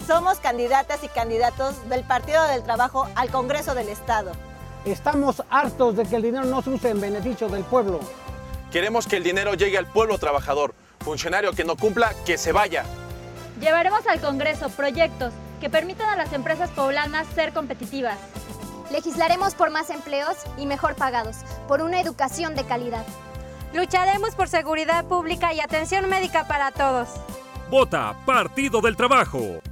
Somos candidatas y candidatos del Partido del Trabajo al Congreso del Estado. Estamos hartos de que el dinero no se use en beneficio del pueblo. Queremos que el dinero llegue al pueblo trabajador. Funcionario que no cumpla, que se vaya. Llevaremos al Congreso proyectos que permitan a las empresas poblanas ser competitivas. Legislaremos por más empleos y mejor pagados, por una educación de calidad. Lucharemos por seguridad pública y atención médica para todos. Vota Partido del Trabajo.